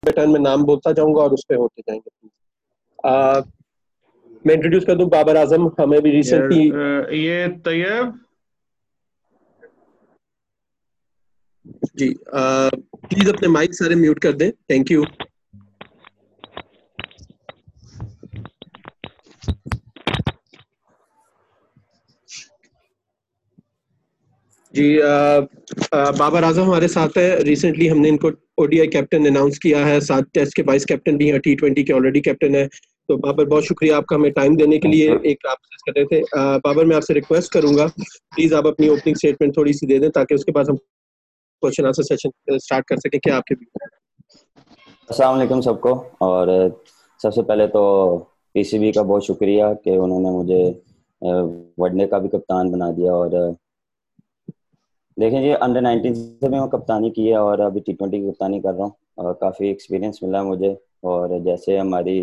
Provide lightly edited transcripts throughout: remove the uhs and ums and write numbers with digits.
Pattern में नाम बोलता जाऊंगा और उस पे होते जाएंगे। मैं इंट्रोड्यूस कर दूं बाबर आजम, हमें भी रिसेंटली। ये तैयब। जी प्लीज अपने माइक सारे म्यूट कर दें, थैंक यू। जी बाबर आजम हमारे साथ है। रिसेंटली हमने इनको ओडीआई कैप्टन अनाउंस किया है, 7 टेस्ट के वाइस कैप्टन भी हैं, T20 के ऑलरेडी कैप्टन है। तो बाबर बहुत शुक्रिया आपका हमें टाइम देने के लिए। एक आप कर रहे थे बाबर, मैं आपसे रिक्वेस्ट करूंगा प्लीज आप अपनी ओपनिंग स्टेटमेंट थोड़ी सी दे दें ताकि उसके बाद हम क्वेश्चन आंसर सेशन स्टार्ट कर सकें। क्या आपके अस्सलाम वालेकुम सबको। और सबसे पहले तो पीसीबी का बहुत शुक्रिया कि उन्होंने मुझे वनडे का भी कप्तान बना दिया। और देखें जी, अंडर 19 से भी मैं कप्तानी की है और अभी T20 की कप्तानी कर रहा हूँ और काफ़ी एक्सपीरियंस मिला मुझे। और जैसे हमारी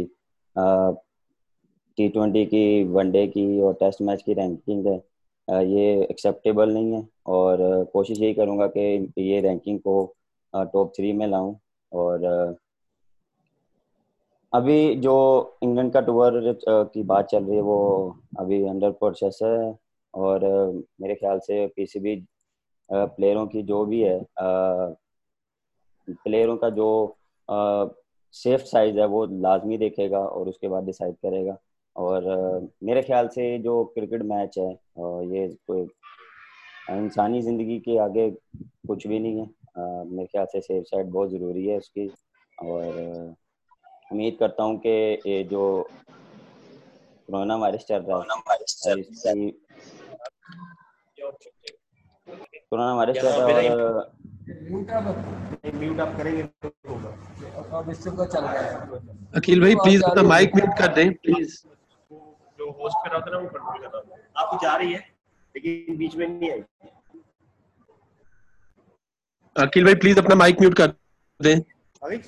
T20 की, वनडे की और टेस्ट मैच की रैंकिंग है, ये एक्सेप्टेबल नहीं है। और कोशिश यही करूँगा कि ये रैंकिंग को टॉप 3 में लाऊं। और अभी जो इंग्लैंड का टूर की बात चल रही है वो अभी अंडर प्रोसेस है। और मेरे ख्याल से पीसीबी प्लेयरों की जो भी है, प्लेयरों का जो सेफ साइज है वो लाजमी देखेगा और उसके बाद डिसाइड करेगा। और मेरे ख्याल से जो क्रिकेट मैच है ये कोई इंसानी ज़िंदगी के आगे कुछ भी नहीं है। मेरे ख्याल से सेफ साइड बहुत ज़रूरी है उसकी। और उम्मीद करता हूँ कि ये जो कोरोना वायरस चल रहा है, इसकी कोरोना वायरस चल रहा है और म्यूट आप करेंगे तो होगा। अब इससे को चल रहा है। अखिल भाई प्लीज अपना माइक म्यूट कर दें प्लीज। जो होस्ट कर रहा था ना वो कंट्रोल कर रहा था। आपको जा रही है लेकिन बीच में नहीं आई। अखिल भाई प्लीज अपना माइक म्यूट कर दें। अभी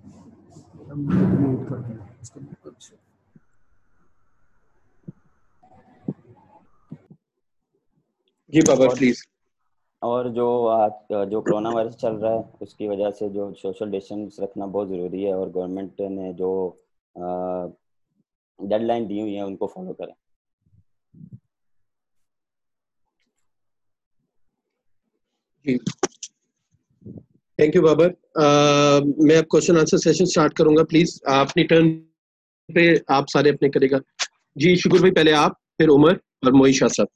जी बाबर प्लीज। और जो आज जो कोरोना वायरस चल रहा है उसकी वजह से जो सोशल डिस्टेंस रखना बहुत ज़रूरी है और गवर्नमेंट ने जो डेडलाइन दी हुई है उनको फॉलो करें। जी थैंक यू बाबर। मैं अब क्वेश्चन आंसर सेशन स्टार्ट करूंगा, प्लीज अपनी टर्न पे आप सारे अपने करेगा। जी शुक्र भाई पहले आप, फिर उमर और मोई शाह साहब।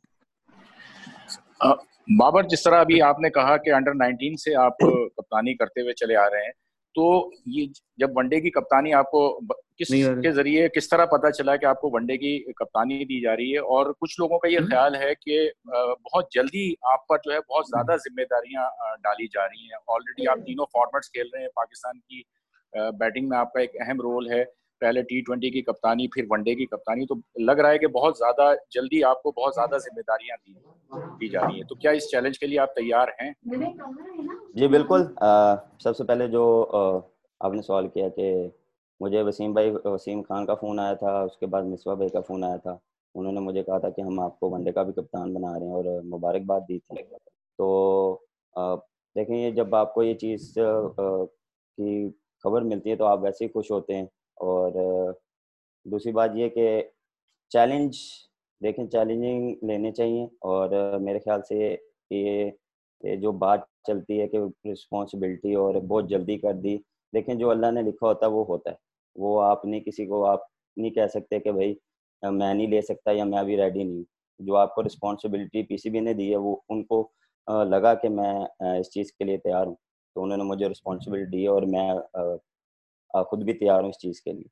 बाबर, जिस तरह अभी आपने कहा कि अंडर 19 से आप कप्तानी करते हुए चले आ रहे हैं, तो ये जब वनडे की कप्तानी आपको किसके जरिए, किस तरह पता चला कि आपको वनडे की कप्तानी दी जा रही है? और कुछ लोगों का ये ख्याल है कि बहुत जल्दी आप पर जो है बहुत ज्यादा जिम्मेदारियां डाली जा रही हैं। ऑलरेडी आप तीनों फॉर्मेट्स खेल रहे हैं, पाकिस्तान की बैटिंग में आपका एक अहम रोल है, पहले T20 की कप्तानी, फिर वनडे की कप्तानी। तो लग रहा है कि बहुत ज्यादा जल्दी आपको बहुत ज्यादा जिम्मेदारियां दी जा रही हैं। तो क्या इस चैलेंज के लिए आप तैयार हैं? जी बिल्कुल। सबसे पहले जो आपने सवाल किया कि मुझे वसीम खान का फ़ोन आया था, उसके बाद मिसबा भाई का फ़ोन आया था। उन्होंने मुझे कहा था कि हम आपको वनडे का भी कप्तान बना रहे हैं और मुबारकबाद दी थी। तो अ, देखें, ये जब आपको ये चीज़ की खबर मिलती है तो आप वैसे ही खुश होते हैं। और दूसरी बात ये कि चैलेंज, देखें, चैलेंजिंग लेने चाहिए। और मेरे ख्याल से ये जो बात चलती है कि रिस्पॉन्सिबिलिटी और बहुत जल्दी कर दी, देखें जो अल्लाह ने लिखा होता है वो होता है। वो आप नहीं, किसी को आप नहीं कह सकते कि भाई मैं नहीं ले सकता या मैं अभी रेडी नहीं हूँ। जो आपको रिस्पॉन्सिबिलिटी पीसीबी ने दी है वो उनको लगा कि मैं इस चीज़ के लिए तैयार हूँ, तो उन्होंने मुझे रिस्पॉन्सिबिलिटी दी है और मैं खुद भी तैयार हूँ इस चीज़ के लिए।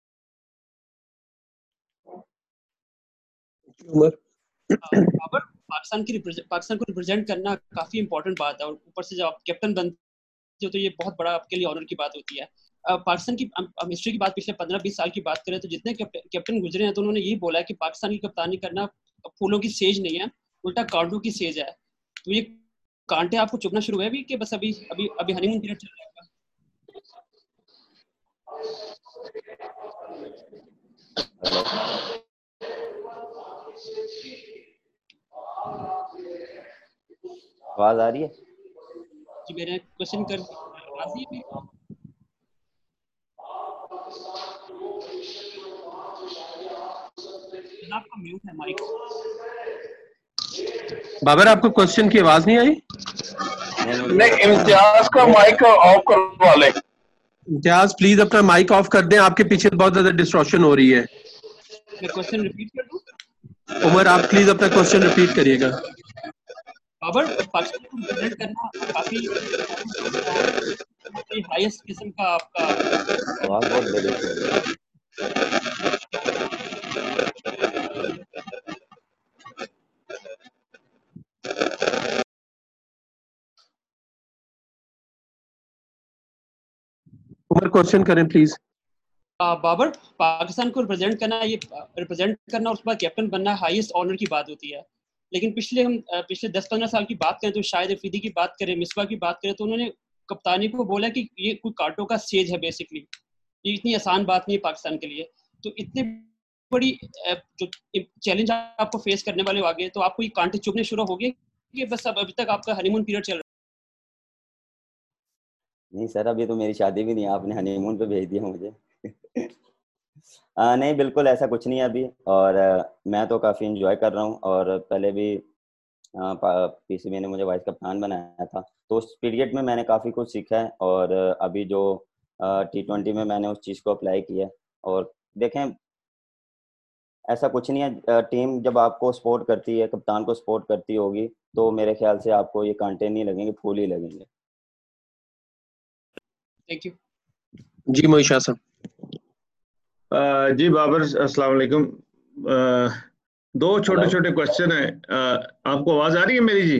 उमर बाबर, पाकिस्तान को रिप्रेजेंट करना काफी इंपॉर्टेंट बात है और ऊपर से जब आप कैप्टन बनते हो तो ये बहुत बड़ा आपके लिए ऑनर की बात होती है। पाकिस्तान की हम हिस्ट्री की बात पिछले 15-20 साल की बात करें तो जितने कैप्टन गुजरे हैं तो उन्होंने यही बोला है कि पाकिस्तान की कप्तानी करना फूलों की सेज नहीं है, उल्टा कांटों की सेज है। तो ये कांटे आपको चुभना शुरू हुए अभी कि बस अभी अभी अभी हनीमून पीरियड चल रहा है? आवाज़ आ रही है? जी मेरे क्वेश्चन कर राजी है? आपका म्यूट है माइक। बाबर आपको क्वेश्चन की आवाज नहीं आई? नहीं, इम्तियाज का माइक ऑफ करवा ले। इम्तियाज प्लीज अपना माइक ऑफ कर दें, आपके पीछे बहुत ज्यादा डिस्ट्रॉक्शन हो रही है। मैं क्वेश्चन रिपीट कर दूं? उमर आप प्लीज अपना क्वेश्चन रिपीट करिएगा। बाबर, पाकिस्तान को रिप्रेजेंट करना काफी हाईएस्ट किस्म का आपका आवाज बहुत ब्रेक हो रही है। उमर क्वेश्चन करें प्लीज। बाबर, पाकिस्तान को रिप्रेजेंट करना और उसके बाद कैप्टन बनना हाईएस्ट ऑनर की बात होती है। लेकिन पिछले 10-15 साल की बात करें तो शायद अफरीदी की बात करें, मिसबा की बात करें, तो उन्होंने कप्तानी को बोला कि ये कोई कांटों का स्टेज है बेसिकली, ये इतनी आसान बात नहीं है पाकिस्तान के लिए। तो इतनी बड़ी जो चैलेंज आपको फेस करने वाले हो आगे, तो आपको ये कांटे चुभने शुरू हो गए कि बस अब अभी तक आपका हनीमून पीरियड चल रहा है? नहीं सर, अभी तो मेरी शादी भी नहीं है, आपने हनीमून पे भेज दिया मुझे। नहीं बिल्कुल ऐसा कुछ नहीं है अभी, और मैं तो काफ़ी इंजॉय कर रहा हूँ। और पहले भी पीसीबी ने मुझे वाइस कप्तान बनाया था, तो उस पीरियड में मैंने काफ़ी कुछ सीखा है। और अभी जो T20 में मैंने उस चीज़ को अप्लाई किया है। और देखें, ऐसा कुछ नहीं है, टीम जब आपको सपोर्ट करती है, कप्तान को सपोर्ट करती होगी, तो मेरे ख्याल से आपको ये कांटे नहीं लगेंगे, फूल ही लगेंगे। थैंक यू जी मोइशा साहब। जी बाबर, अस्सलाम वालेकुम। दो छोटे छोटे क्वेश्चन है। आपको आवाज आ रही है मेरी? जी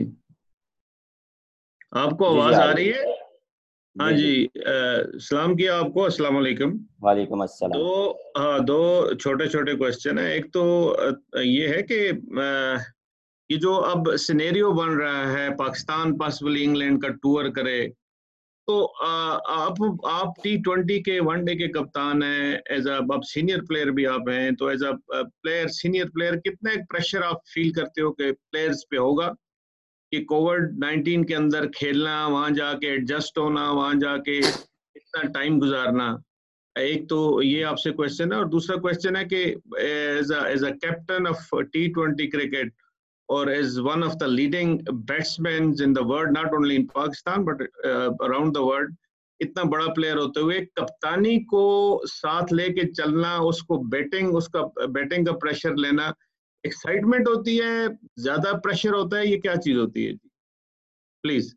आपको आवाज आ रही है? हाँ जी, सलाम किया आपको, अस्सलाम वालेकुम। वालेकुम अस्सलाम। दो छोटे छोटे क्वेश्चन है। एक तो ये है कि ये जो अब सिनेरियो बन रहा है, पाकिस्तान पॉसिबली इंग्लैंड का टूर करे, तो आप T20 के वनडे के कप्तान हैं, एज अब सीनियर प्लेयर भी आप हैं, तो as a player, senior player, कितना एक प्रेशर आप फील करते हो कि प्लेयर्स पे होगा कि कोविड-19 के अंदर खेलना, वहां जाके एडजस्ट होना, वहां जाके इतना टाइम गुजारना? एक तो ये आपसे क्वेश्चन है। और दूसरा क्वेश्चन है कि as a captain of T20 cricket or is one of the leading batsmen in the world, not only in Pakistan but around the world, इतना बड़ा प्लेयर होते हुए कप्तानी को साथ लेके चलना, उसको उसका बैटिंग का प्रेशर लेना, एक्साइटमेंट होती है, ज्यादा प्रेशर होता है, ये क्या चीज होती है? प्लीज।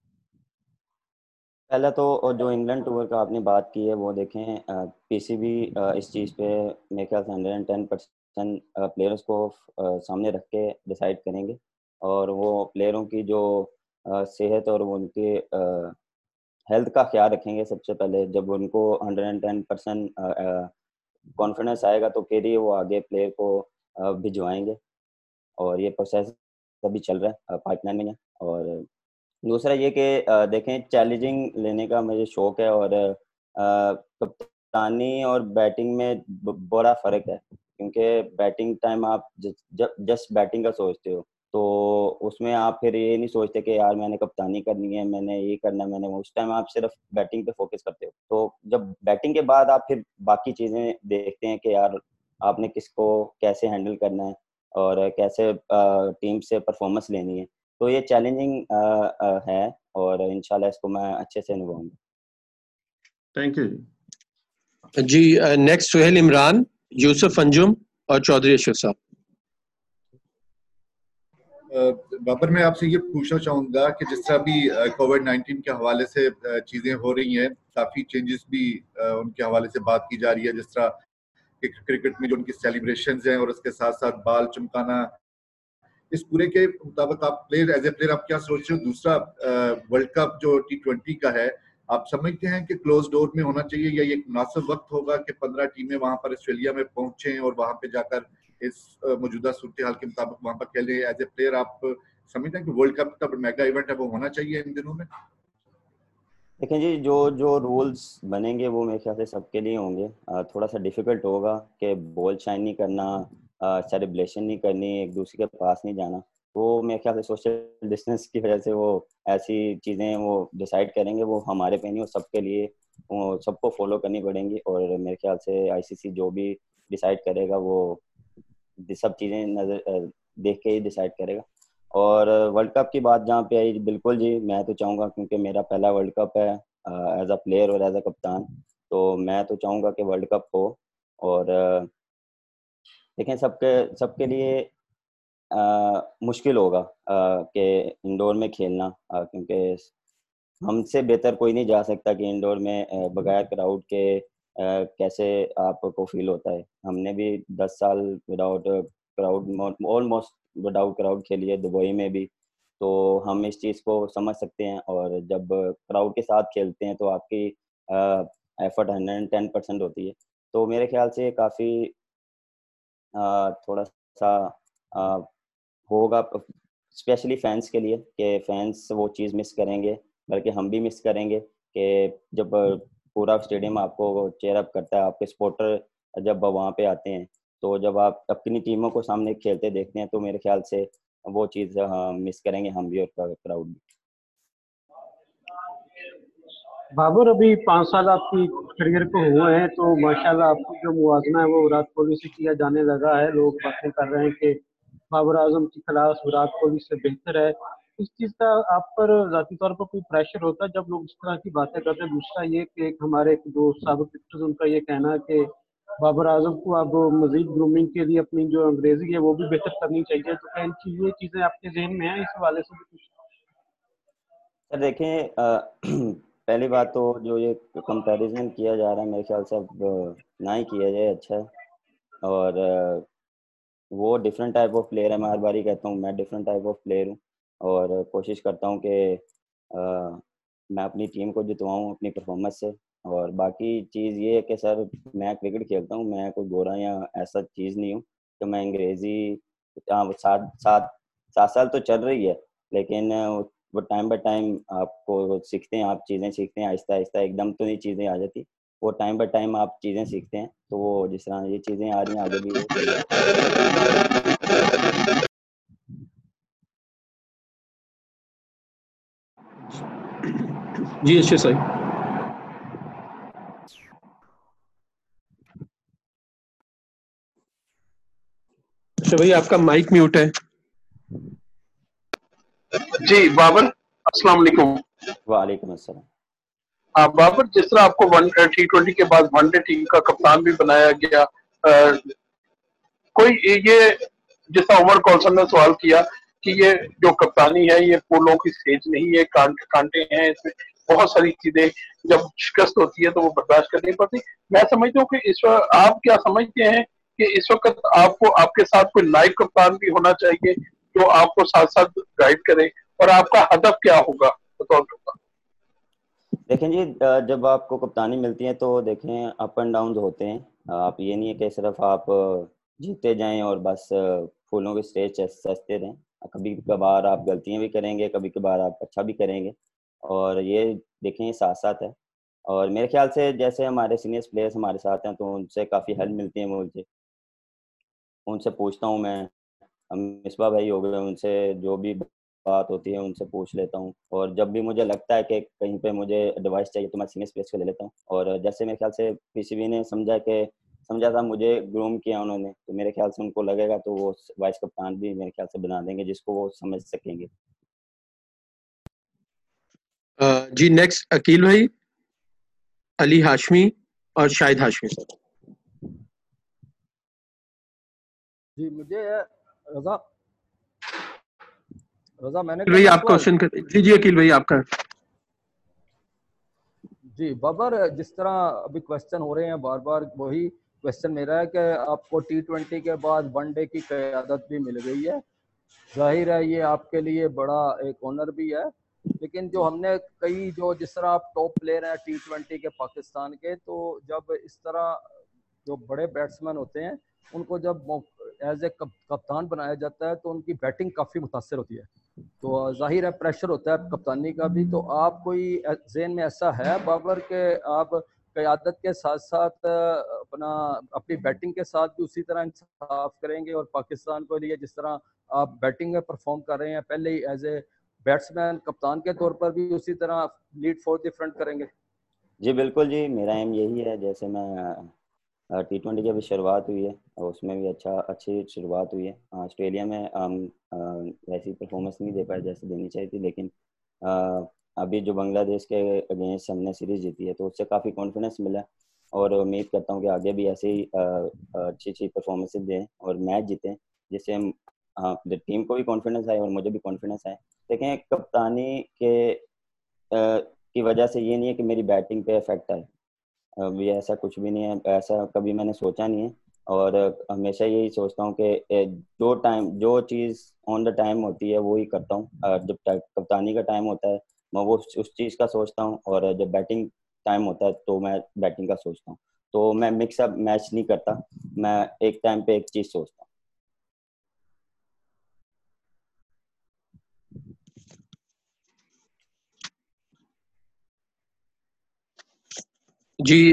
पहला तो जो इंग्लैंड टूर का आपने बात की है, वो देखें, पीसीबी इस चीज़ पे मेरे ख्याल से 110% प्लेयर्स को सामने रख के डिसाइड करेंगे। और वो प्लेयरों की जो सेहत और उनके हेल्थ का ख्याल रखेंगे सबसे पहले। जब उनको 110% कॉन्फिडेंस आएगा तो फिर ही वो आगे प्लेयर को भिजवाएंगे। और ये प्रोसेस अभी चल रहा है, पाइपलाइन में है। और दूसरा ये कि देखें, चैलेंजिंग लेने का मुझे शौक है, और कप्तानी और बैटिंग में बड़ा फ़र्क है, क्योंकि बैटिंग टाइम आप जब जस्ट बैटिंग का सोचते हो, तो उसमें आप फिर ये नहीं सोचते कि यार मैंने कप्तानी करनी है, मैंने ये करना है, मैंने वो। उस टाइम आप सिर्फ बैटिंग पे फोकस करते हो। तो जब बैटिंग के बाद आप फिर बाकी चीज़ें देखते हैं कि यार आपने किसको कैसे हैंडल करना है और कैसे टीम से परफॉर्मेंस लेनी है। तो ये चैलेंजिंग है, और इंशाल्लाह इसको मैं अच्छे से निभाऊंगा। थैंक यू जी। नेक्स्ट सुहेल इमरान, यूसुफ अंजुम और चौधरी अशरफ साहब। बाबर, मैं आपसे ये पूछना चाहूँगा कि जिस तरह भी कोविड-19 के हवाले से चीज़ें हो रही हैं, काफ़ी चेंजेस भी उनके हवाले से बात की जा रही है, जिस तरह कि क्रिकेट में जो उनकी सेलिब्रेशंस हैं और उसके साथ साथ बाल चमकाना, इस पूरे के मुताबिक आप प्लेयर, एज ए प्लेयर आप क्या सोच रहे हो? दूसरा, वर्ल्ड कप जो T20 का है, आप समझते हैं कि क्लोज डोर में होना चाहिए, या ये एक मुनासिब वक्त होगा कि 15 टीमें वहां पर ऑस्ट्रेलिया में पहुंचे और वहां पे जाकर इस मौजूदा सूरत हाल के मुताबिक वहां पर खेलें? एज ए प्लेयर आप समझते हैं कि वर्ल्ड कप का मेगा इवेंट है वो होना चाहिए इन दिनों में? देखें जी, जो जो रूल्स बनेंगे वो मेरे ख्याल से सबके लिए होंगे। थोड़ा सा डिफिकल्ट होगा कि बॉल शाइन नहीं करना, सेलिब्रेशन नहीं करनी, एक दूसरे के पास नहीं जाना। वो मेरे ख्याल से सोशल डिस्टेंस की वजह से वो ऐसी चीज़ें वो डिसाइड करेंगे, वो हमारे पे नहीं, वो सबके लिए, वो सबको फॉलो करनी पड़ेंगी। और मेरे ख्याल से आईसीसी जो भी डिसाइड करेगा वो सब चीज़ें नज़र देख के ही डिसाइड करेगा। और वर्ल्ड कप की बात जहाँ पे आई, बिल्कुल जी मैं तो चाहूँगा, क्योंकि मेरा पहला वर्ल्ड कप है एज अ प्लेयर और एज अ कप्तान, तो मैं तो चाहूँगा कि वर्ल्ड कप हो। और देखें सबके सबके लिए मुश्किल होगा कि इंडोर में खेलना, क्योंकि हमसे बेहतर कोई नहीं जा सकता कि इंडोर में बगैर क्राउड के कैसे आपको फील होता है। हमने भी 10 साल without crowd, almost without crowd खेली है दुबई में भी, तो हम इस चीज़ को समझ सकते हैं। और जब क्राउड के साथ खेलते हैं तो आपकी एफर्ट 110% होती है। तो मेरे ख्याल से काफ़ी थोड़ा सा होगा स्पेशली फैंस के लिए, कि फैंस वो चीज़ मिस करेंगे, बल्कि हम भी मिस करेंगे कि जब पूरा स्टेडियम आपको चेयर अप करता है, आपके सपोर्टर जब वहाँ पे आते हैं, तो जब आप अपनी टीमों को सामने खेलते देखते हैं तो मेरे ख्याल से वो चीज़ मिस करेंगे हम भी और क्राउड भी। बाबर, अभी 5 साल आपकी करियर को हुए हैं, तो माशाल्लाह आपकी जो मुवाजना है वो विराट कोहली से किया जाने लगा है। लोग बातें कर रहे हैं कि बाबर आजम की क्लास विराट कोहली से बेहतर है। इस चीज़ का आप पर ज़ाती तौर पर कोई प्रेशर होता है जब लोग इस तरह की बातें करते हैं? दूसरा ये कि एक हमारे एक दो साबिक क्रिकेटर्स, उनका ये कहना है कि बाबर आजम को अब मजीद ग्रूमिंग के लिए अपनी जो अंग्रेजी है वो भी बेहतर करनी चाहिए। तो क्या ये चीज़ें आपके जहन में हैं इस हवाले से भी कुछ? सर देखें, पहली बात तो जो ये कंपैरिजन किया जा रहा है, मेरे ख्याल से अब ना ही किया जाए, अच्छा है। और वो डिफरेंट टाइप ऑफ प्लेयर है। मैं हर बारी कहता हूँ मैं डिफरेंट टाइप ऑफ प्लेयर हूँ, और कोशिश करता हूँ कि मैं अपनी टीम को जितवाऊँ अपनी परफॉर्मेंस से। और बाकी चीज़ ये है कि सर मैं क्रिकेट खेलता हूँ, मैं कोई गोरा या ऐसा चीज़ नहीं हूँ कि मैं अंग्रेज़ी, हाँ वो 7 साल तो चल रही है, लेकिन वो टाइम बाय टाइम आपको सीखते हैं, आप चीज़ें सीखते हैं आहिस्ता आहिस्ता, एकदम तो नहीं चीज़ें आ जाती। वो टाइम बाय टाइम आप चीज़ें सीखते हैं, तो वो जिस तरह ये चीज़ें आ रही हैं आगे भी वो चीज़ें जी अच्छे सही। अच्छा भाई आपका माइक म्यूट है। जी बाबर, अस्सलाम वालेकुम। वालेकुम अस्सलाम। बाबर, जिस तरह आपको T20 के बाद वनडे टीम का कप्तान भी बनाया गया, कोई ये जिस तरह उमर कौलसन ने सवाल किया कि ये जो कप्तानी है ये फूलों की सेज नहीं है, कांटे हैं इसमें, बहुत सारी चीजें जब शिकस्त होती है तो वो बर्दाश्त करनी पड़ती। मैं समझता हूँ कि इस वक्त आप क्या समझते हैं कि इस वक्त आपको आपके साथ कोई नायब कप्तान भी होना चाहिए जो आपको साथ साथ गाइड करे, और आपका हदफ क्या होगा बतौर कप्तान? देखें जी, जब आपको कप्तानी मिलती है तो देखें अप एंड डाउन होते हैं। आप ये नहीं है कि सिर्फ आप जीते जाएं और बस फूलों के स्टेज सजते रहें। कभी कभार आप गलतियां भी करेंगे, कभी कभार आप अच्छा भी करेंगे, और ये देखें ये साथ साथ है। और मेरे ख्याल से जैसे हमारे सीनियर प्लेयर्स हमारे साथ हैं तो उनसे काफ़ी हेल्प मिलती है मुझे, उनसे पूछता हूँ मैं। मिसबा भाई हो गए, उनसे जो भी बात होती है उनसे पूछ लेता हूँ। और जब भी मुझे लगता है कि कहीं पे मुझे एडवाइस चाहिए तो मैं सीनियर प्लेयर्स को ले लेता हूँ। और जैसे मेरे ख्याल से पीसीबी ने समझा था मुझे, ग्रूम किया उन्होंने, तो मेरे ख्याल से उनको लगेगा तो वो वाइस कप्तान भी मेरे ख्याल से बना देंगे जिसको वो समझ सकेंगे। जी नेक्स्ट अकील भाई, अली हाशमी और शाहिद हाशमी सर। जी मुझे रजा मैंने भाई आप क्वेश्चन कर। जी अकील भाई आपका। जी बाबर, जिस तरह अभी क्वेश्चन हो रहे हैं बार बार, वही क्वेश्चन मेरा है कि आपको T20 के बाद वनडे की क़यादत भी मिल गई है। जाहिर है ये आपके लिए बड़ा एक ऑनर भी है, लेकिन जो हमने कई जो जिस तरह आप टॉप प्लेयर हैं T20 के पाकिस्तान के, तो जब इस तरह जो बड़े बैट्समैन होते हैं उनको जब एज ए कप्तान बनाया जाता है तो उनकी बैटिंग काफ़ी मुतासर होती है, तो जाहिर है प्रेशर होता है कप्तानी का भी। तो आप कोई जहन में ऐसा है बाबर के आप क़यादत के साथ साथ अपनी बैटिंग के साथ भी उसी तरह इंसाफ करेंगे, और पाकिस्तान को लिए जिस तरह आप बैटिंग में परफॉर्म कर रहे हैं पहले ही एज ए बैट्समैन कप्तान के तौर पर भी उसी तरह लीड फॉर द फ्रंट करेंगे? जी बिल्कुल जी, मेरा एम यही है। जैसे मैं T20 की अभी शुरुआत हुई है और उसमें भी अच्छी शुरुआत हुई है। ऑस्ट्रेलिया में वैसी परफॉर्मेंस नहीं दे पाए जैसे देनी चाहिए थी, लेकिन अभी जो बांग्लादेश के अगेंस्ट हमने सीरीज जीती है तो उससे काफ़ी कॉन्फिडेंस मिला और उम्मीद करता हूँ कि आगे भी ऐसे ही अच्छी परफॉर्मेंसेस दें और मैच जीतें, जिससे हम टीम को भी कॉन्फिडेंस आए और मुझे भी कॉन्फिडेंस आए। देखें, कप्तानी की वजह से ये नहीं है कि मेरी बैटिंग पे इफेक्ट आए, अभी ऐसा कुछ भी नहीं है, ऐसा कभी मैंने सोचा नहीं है। और हमेशा यही सोचता हूँ कि जो चीज़ ऑन द टाइम होती है वो ही करता हूँ। जब कप्तानी का टाइम होता है मैं वो उस चीज़ का सोचता हूँ, और जब बैटिंग टाइम होता है तो मैं बैटिंग का सोचता हूँ। तो मैं मिक्स अप मैच नहीं करता, मैं एक टाइम पे एक चीज़ सोचता हूँ। जी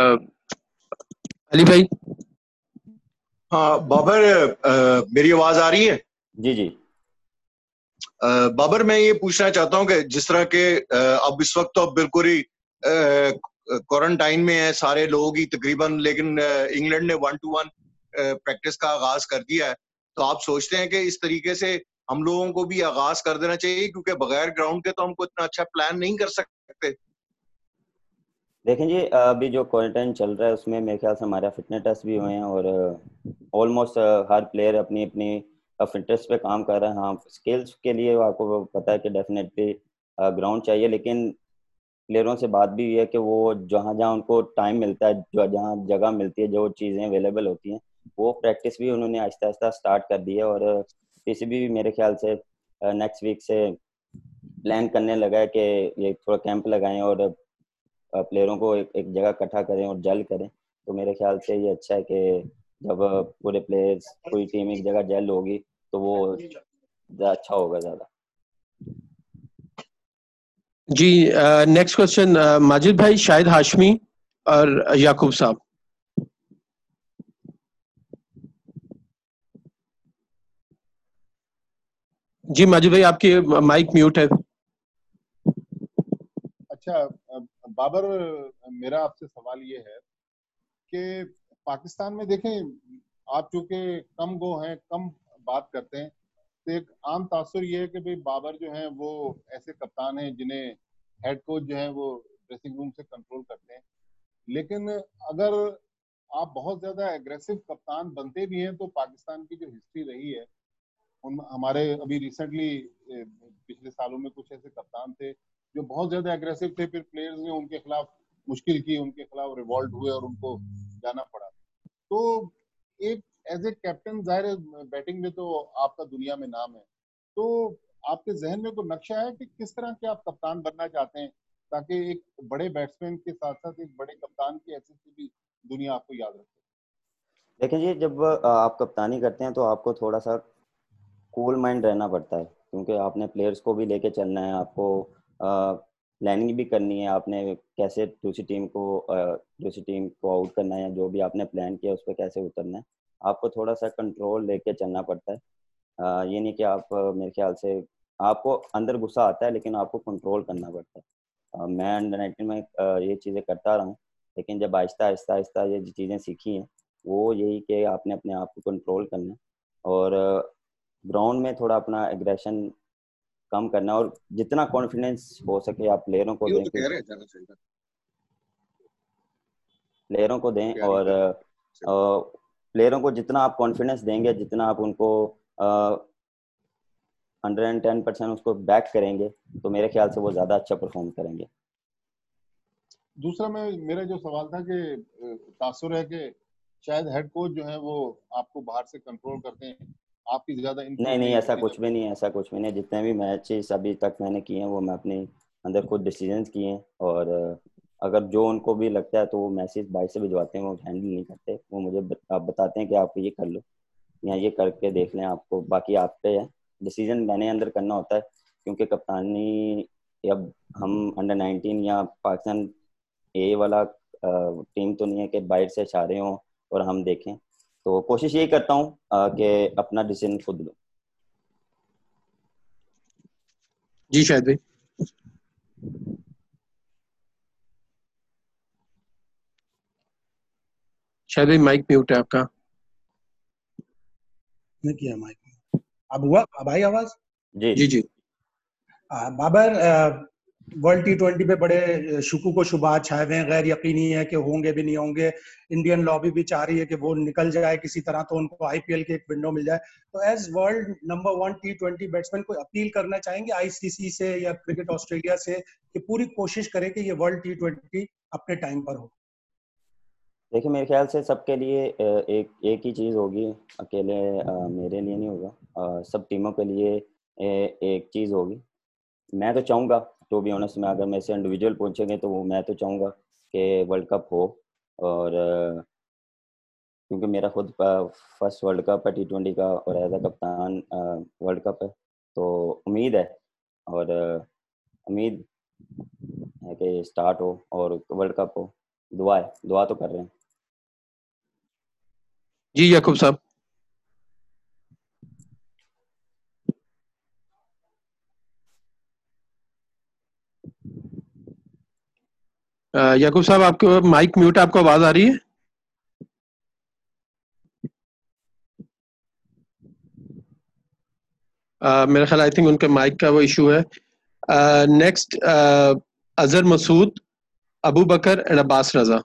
अली भाई। हाँ बाबर, मेरी आवाज आ रही है? जी जी। बाबर, मैं ये पूछना चाहता हूँ कि जिस तरह के अब इस वक्त तो अब बिल्कुल ही क्वारंटाइन में है सारे लोग ही तकरीबन, लेकिन इंग्लैंड ने 1-to-1 प्रैक्टिस का आगाज कर दिया है। तो आप सोचते हैं कि इस तरीके से हम लोगों को भी आगाज कर देना चाहिए, क्योंकि बगैर ग्राउंड के तो हमको इतना अच्छा प्लान नहीं कर सकते। देखें जी, अभी जो क्वारंटाइन चल रहा है उसमें मेरे ख्याल से हमारा फिटनेस टेस्ट भी हुए हैं और ऑलमोस्ट हर प्लेयर अपनी अपनी फिटनेस पे काम कर रहा है। हाँ, स्किल्स के लिए आपको पता है कि डेफिनेटली ग्राउंड चाहिए, लेकिन प्लेयरों से बात भी है कि वो जहाँ जहाँ उनको टाइम मिलता है, जो जहाँ जगह मिलती है, जो चीज़ें अवेलेबल होती हैं, वो प्रैक्टिस भी उन्होंने आहिस्ता आहिस्ता स्टार्ट कर दी है। और पीसीबी भी मेरे ख्याल से नेक्स्ट वीक से प्लान करने लगा है कि ये थोड़ा कैंप लगाएं और प्लेयरों को एक जगह इकट्ठा करें और जल करें। तो मेरे ख्याल से ये अच्छा है कि जब पूरे प्लेयर्स पूरी टीम एक जगह जल होगी तो वो अच्छा होगा ज़्यादा। जी नेक्स्ट क्वेश्चन माजिद भाई, शाहिद हाशमी और याकूब साहब। जी माजिद भाई, आपकी माइक म्यूट है। अच्छा बाबर, मेरा आपसे सवाल ये है कि पाकिस्तान में देखें, आप चूंकि कम गो हैं, कम बात करते हैं, तो एक आम तासुर ये है कि भाई बाबर जो है वो ऐसे कप्तान हैं जिन्हें हेड कोच जो है वो ड्रेसिंग रूम से कंट्रोल करते हैं। लेकिन अगर आप बहुत ज्यादा एग्रेसिव कप्तान बनते भी हैं तो पाकिस्तान की जो हिस्ट्री रही है, उन हमारे अभी रिसेंटली पिछले सालों में कुछ ऐसे कप्तान थे जो बहुत ज्यादा एग्रेसिव थे, फिर प्लेयर्स ने उनके खिलाफ मुश्किल की, उनके खिलाफ रिवॉल्ट हुए और उनको जाना पड़ा। तो एक एज ए कैप्टन, जाहिर है बैटिंग में तो आपका दुनिया में नाम है, तो आपके जहन में कोई नक्शा है कि किस तरह के आप कप्तान बनना चाहते हैं, ताकि एक बड़े बैट्समैन के साथ साथ एक बड़े कप्तान की हैसियत से भी दुनिया आपको याद रखे? देखें जी, जब आप कप्तानी करते हैं तो आपको थोड़ा सा कूल माइंड रहना पड़ता है, क्योंकि आपने प्लेयर्स को भी लेके चलना है, आपको प्लानिंग भी करनी है, आपने कैसे दूसरी टीम को आउट करना है, जो भी आपने प्लान किया उस पर कैसे उतरना है, आपको थोड़ा सा कंट्रोल लेके चलना पड़ता है। ये नहीं कि आप मेरे ख्याल से आपको अंदर गुस्सा आता है लेकिन आपको कंट्रोल करना पड़ता है। मैं अंडर 19 में ये चीज़ें करता रहा हूँ, लेकिन जब आहिस्ता आहिस्ता आहिस्ता ये चीज़ें सीखी हैं वो यही कि आपने अपने आप को कंट्रोल करना है और ग्राउंड में थोड़ा अपना एग्रेशन कम करना, और जितना कॉन्फिडेंस हो सके आप प्लेयरों को दें, और प्लेयरों को जितना आप कॉन्फिडेंस देंगे, जितना आप उनको 110% उसको बैक करेंगे, तो मेरे ख्याल से वो ज़्यादा अच्छा परफॉर्म करेंगे। दूसरा मेरा जो सवाल था कि तासुर है कि शायद हेड कोच जो है वो आपको बाहर से कंट्रोल करते हैं, आपकी ज्यादा इनपुट नहीं, ऐसा होती कुछ भी नहीं है, ऐसा कुछ भी नहीं। जितने भी मैचेस अभी तक मैंने किए हैं वो मैं अपने अंदर खुद डिसीजंस किए हैं, और अगर जो उनको भी लगता है तो वो मैसेज बाहर से भिजवाते हैं, वो हैंडल नहीं करते, वो मुझे आप बताते हैं कि आप ये कर लो या ये करके देख लें, आपको बाकी आप पे है, डिसीजन मैंने अंदर करना होता है, क्योंकि कप्तानी अब हम अंडर 19 या पाकिस्तान ए वाला टीम तो नहीं है कि बाहर से इशारे हों और हम देखें, तो कोशिश यही करता हूँ कि अपना डिसीजन खुद लूँ। जी शायद भाई। शायद ही माइक म्यूट है आपका। नहीं किया माइक। अब हुआ? अब आई आवाज? जी जी जी। बाबर, वर्ल्ड T20 पे बड़े शुकू को शुबात छाए हुए हैं, गैर यकीनी है कि होंगे भी नहीं होंगे। इंडियन लॉबी भी चाह रही है कि वो निकल जाए किसी तरह, तो उनको IPL की एक विंडो मिल जाए। तो as world number 1 T20 batsman कोई अपील करना चाहेंगे ICC से या क्रिकेट ऑस्ट्रेलिया से कि पूरी कोशिश करें कि ये वर्ल्ड T20 अपने टाइम पर हो? देखिए, मेरे ख्याल से सबके लिए एक ही चीज़ होगी, अकेले मेरे लिए नहीं होगा, सब टीमों के लिए एक चीज़ होगी। मैं तो चाहूँगा, टू बी ऑनेस्ट, में अगर मेरे से इंडिविजुअल पूछेंगे तो मैं तो चाहूँगा कि वर्ल्ड कप हो, और क्योंकि मेरा खुद फर्स्ट वर्ल्ड कप है T20 का, और एज अ कप्तान वर्ल्ड कप है, तो उम्मीद है, और उम्मीद है कि स्टार्ट हो और वर्ल्ड कप हो। दुआ तो कर रहे हैं। जी याकूब साहब। याकूब साहब, आपको माइक म्यूट, आपको आवाज आ रही है? मेरा ख्याल, आई थिंक उनके माइक का वो इशू है। Next Azhar Masood, Abu Bakar and Abbas Raza.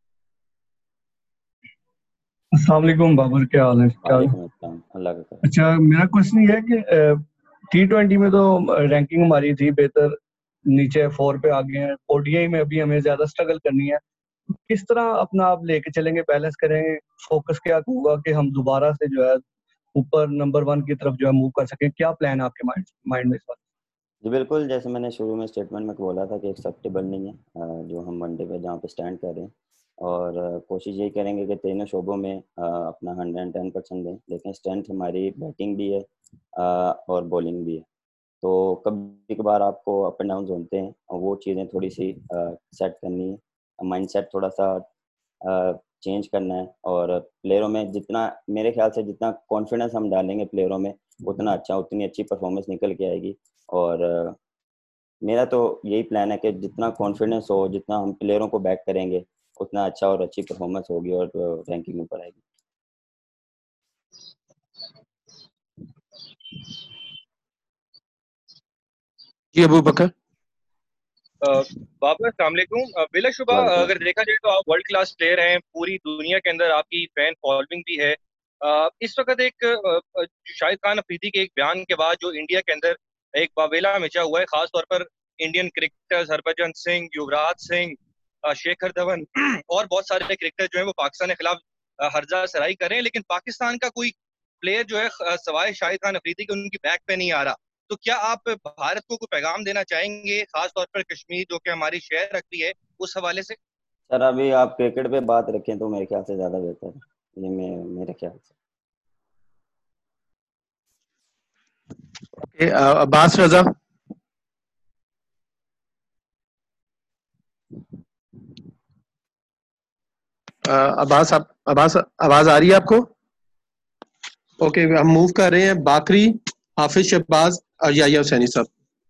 अस्सलाम वालेकुम बाबर, क्या हाल है? वालेकुम अस्सलाम, अल्लाह का। अच्छा, मेरा क्वेश्चन ये है कि T20 में तो रैंकिंग हमारी थी बेहतर, नीचे 4 पे आ गए हैं। ODI में अभी हमें ज्यादा स्ट्रगल करनी है। किस तरह अपना आप लेके चलेंगे, बैलेंस करेंगे, फोकस क्या होगा कि हम दोबारा से जो है ऊपर नंबर 1 की तरफ जो है मूव कर सकें? क्या प्लान है आपके माइंड में इस वक्त? जी बिल्कुल, जैसे मैंने शुरू में स्टेटमेंट में बोला था कि एक्सेप्टेबल नहीं है जो हम वनडे पे जहाँ पे स्टैंड कर रहे हैं, और कोशिश यही करेंगे कि तीनों शोबों में अपना 110% दें। लेकिन स्ट्रेंथ हमारी बैटिंग भी है और बॉलिंग भी है, तो कभी कभार आपको अप एंड डाउन होते हैं, और वो चीज़ें थोड़ी सी सेट करनी है, माइंडसेट थोड़ा सा चेंज करना है, और प्लेयरों में जितना, मेरे ख्याल से जितना कॉन्फिडेंस हम डालेंगे प्लेयरों में, उतनी अच्छी परफॉर्मेंस निकल के आएगी। और मेरा तो यही प्लान है कि जितना कॉन्फिडेंस हो, जितना हम प्लेयरों को बैक करेंगे, उतना अच्छा और अच्छी परफॉर्मेंस होगी और रैंकिंग ऊपर आएगी। जी अबू बकर। बाबर, अस्सलाम वालेकुम। बिलाशुबा अगर देखा जाए तो आप वर्ल्ड क्लास प्लेयर हैं, पूरी दुनिया के अंदर आपकी फैन फॉलोइंग भी है। इस वक्त एक शाहिद खान अफरीदी के एक बयान के बाद जो इंडिया के अंदर एक वावेला मचा हुआ है, खास तौर पर इंडियन क्रिकेटर्स हरभजन सिंह, युवराज सिंह, शेखर धवन और बहुत सारे क्रिकेटर जो है वो पाकिस्तान के खिलाफ हर्जा सराई कर रहे हैं, लेकिन पाकिस्तान का कोई प्लेयर जो है सवाए शाहिद खान अफरीदी के उनकी बैक पे नहीं आ रहा। तो क्या आप भारत को कोई पैगाम देना चाहेंगे, खास तौर पर कश्मीर जो कि हमारी शहर रखती है, उस हवाले से? सर, अभी आप क्रिकेट पे बात रखें तो मेरे ख्याल से ज्यादा बेहतर है, ये मेरे ख्याल से। अब्बास रजा। अब्बास, आप अब्बास, आवाज आ रही है आपको? ओके, हम मूव कर रहे हैं बाकरी, हाफिज शहबाज और याहिया हुसैनी साहब।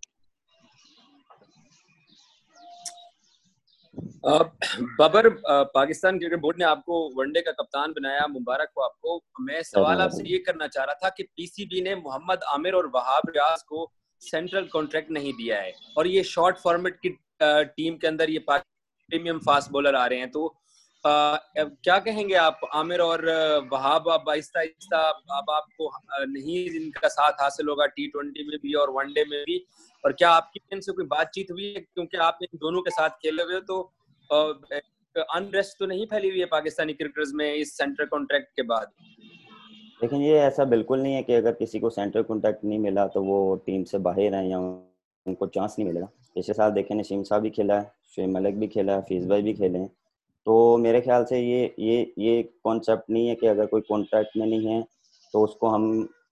बाबर, पाकिस्तान क्रिकेट बोर्ड ने आपको वनडे का कप्तान बनाया, मुबारक हो आपको। मैं सवाल आपसे ये करना चाह रहा था कि PCB ने मोहम्मद आमिर और वहाब रियाज को सेंट्रल कॉन्ट्रैक्ट नहीं दिया है, और ये शॉर्ट फॉर्मेट की टीम के अंदर ये प्रीमियम फास्ट बॉलर आ रहे हैं, तो क्या कहेंगे आप? आमिर और वहाब अब आहिस्ता आहिस्ता अब आपको नहीं इनका साथ हासिल होगा T20 में भी और वनडे में भी, और क्या आपकी इनसे कोई बातचीत हुई है? क्योंकि आप इन दोनों के साथ खेले हुए, तो अनरेस्ट तो नहीं फैली हुई है पाकिस्तानी क्रिकेटर्स में इस सेंट्रल कॉन्ट्रैक्ट के बाद? लेकिन ये ऐसा बिल्कुल नहीं है कि अगर किसी को सेंट्रल कॉन्ट्रैक्ट नहीं मिला तो वो टीम से बाहर है या उनको चांस नहीं मिलेगा। पिछले साल देखें, नसीम साहब भी खेला है, शुएब मलिक भी खेला है, हफीज भाई भी खेले हैं। तो मेरे ख्याल से ये कॉन्सेप्ट नहीं है कि अगर कोई कॉन्ट्रैक्ट में नहीं है तो उसको हम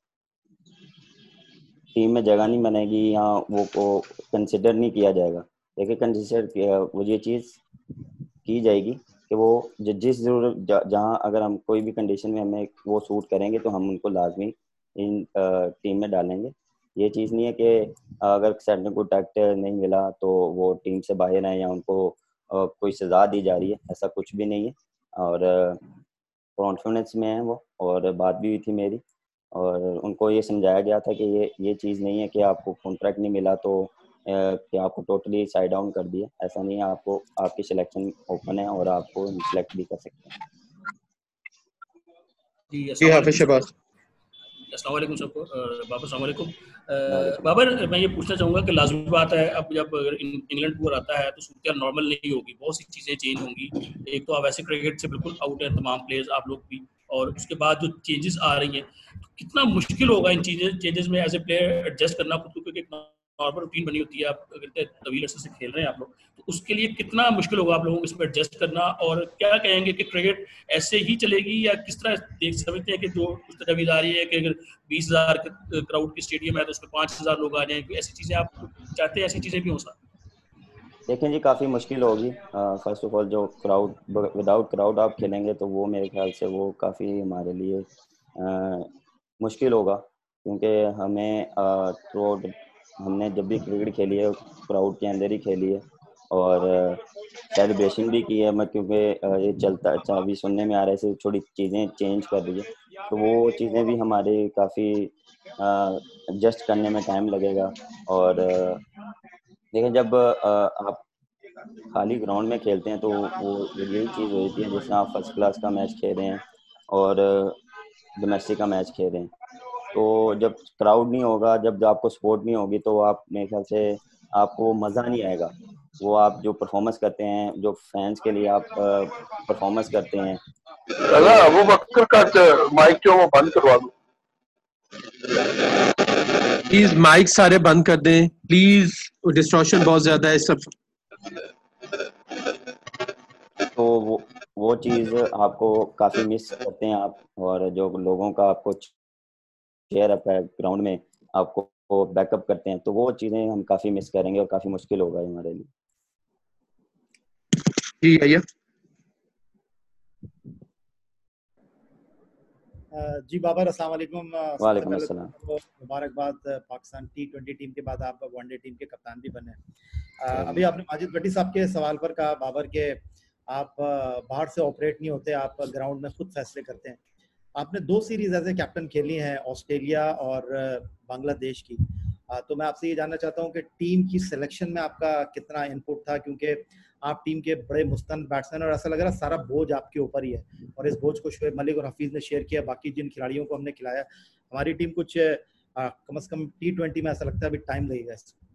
टीम में जगह नहीं बनेगी या वो को कंसिडर नहीं किया जाएगा। देखिए, कंसिडर वो ये चीज़ की जाएगी कि वो जिस जरूरत जहाँ अगर हम कोई भी कंडीशन में हमें वो सूट करेंगे तो हम उनको लाजमी इन टीम में डालेंगे। ये चीज़ नहीं है कि अगर सेंट्रल कॉन्ट्रैक्ट नहीं मिला तो वो टीम से बाहर हैं या उनको कोई सज़ा दी जा रही है, ऐसा कुछ भी नहीं है। और कॉन्फिडेंस में है वो, और बात भी हुई थी मेरी, और उनको ये समझाया गया था कि ये चीज़ नहीं है कि आपको कॉन्ट्रैक्ट नहीं मिला तो कि आपको टोटली साइड डाउन कर दिया, ऐसा नहीं है, आपको आपकी सिलेक्शन ओपन है और आपको सिलेक्ट भी कर सकते हैं। जी हाफिज शहबाज। अस्सलाम वालेकुम सबको। बाबर अस्सलाम वालेकुम। बाबर, मैं ये पूछना चाहूँगा कि लाजमी बात है, अब जब इंग्लैंड टूर आता है तो सूरत नॉर्मल नहीं होगी, बहुत सी चीज़ें चेंज होंगी। एक तो आप ऐसे क्रिकेट से बिल्कुल आउट है तमाम प्लेयर्स, आप लोग भी, और उसके बाद जो चेंजेस आ रही हैं तो कितना मुश्किल होगा इन चेंजेस में एज ए प्लेयर एडजस्ट करना खुद को, क्योंकि एक नॉर्मल रूटीन बनी होती है, आप अगर तवील अर्से से खेल रहे हैं आप लोग, तो उसके लिए कितना मुश्किल होगा आप लोगों को इसमें एडजस्ट करना। और क्या कहेंगे कि क्रिकेट ऐसे ही चलेगी या किस तरह देख समझते हैं कि जो उस तवील आ रही है कि अगर 20,000 क्राउड की स्टेडियम है तो उसमें 5,000 लोग आ जाएं, ऐसी चीज़ें आप चाहते हैं ऐसी चीज़ें भी हो सकती? देखें जी, काफ़ी मुश्किल होगी। फर्स्ट ऑफ ऑल जो क्राउड, विदाउट क्राउड आप खेलेंगे तो वो मेरे ख्याल से वो काफ़ी हमारे लिए मुश्किल होगा, क्योंकि हमें हमने जब भी क्रिकेट खेली है क्राउड के अंदर ही खेली है, और सेलिब्रेशन भी की है, मैं क्योंकि ये चलता अभी सुनने में आ रहा है थोड़ी चीज़ें चेंज कर रही है, तो वो चीज़ें भी हमारे काफ़ी एडजस्ट करने में टाइम लगेगा। और देखें, जब आप खाली ग्राउंड में खेलते हैं तो वो यही चीज़ होती है, जैसे आप फर्स्ट क्लास का मैच खेल रहे हैं और डोमेस्टिक का मैच खेल रहे हैं, तो जब क्राउड नहीं होगा, जब आपको सपोर्ट नहीं होगी, तो आप मेरे ख्याल से आपको मज़ा नहीं आएगा। वो आप जो परफॉर्मेंस करते हैं, जो फैंस के लिए आप परफॉर्मेंस करते हैं, अबू बकर का माइक जो वो बंद करवा दो प्लीज, माइक सारे बंद कर दें प्लीज, डिस्ट्रॉक्शन बहुत ज्यादा है सब। तो वो चीज़ आपको काफ़ी मिस करते हैं आप, और जो लोगों का आपको चेयर अप है ग्राउंड में, आपको बैकअप करते हैं, तो वो चीज़ें हम काफ़ी मिस करेंगे और काफ़ी मुश्किल होगा हमारे लिए। जी भैया। जी बाबर, अस्सलाम वालेकुम। वालेकुम अस्सलाम। मुबारकबाद, पाकिस्तान T20 टीम के बाद आप वनडे टीम के कप्तान भी बने। अभी आपने माजिद भट्टी साहब के सवाल पर कहा बाबर के आप बाहर से ऑपरेट नहीं होते, आप ग्राउंड में खुद फैसले करते हैं। आपने 2 सीरीज एज ए कैप्टन खेली हैं, ऑस्ट्रेलिया और बांग्लादेश की। तो मैं आपसे ये जानना चाहता हूँ कि टीम की सिलेक्शन में आपका कितना इनपुट था, क्योंकि आप टीम के बड़े मुस्तन बैट्समैन और ऐसा लग रहा है सारा बोझ आपके ऊपर ही है, और इस बोझ को शोएब मलिक और हफीज ने शेयर किया, बाकी जिन खिलाड़ियों को हमने खिलाया, हमारी टीम कुछ कम से कम T20 में ऐसा लगता है अभी टाइम लगेगा।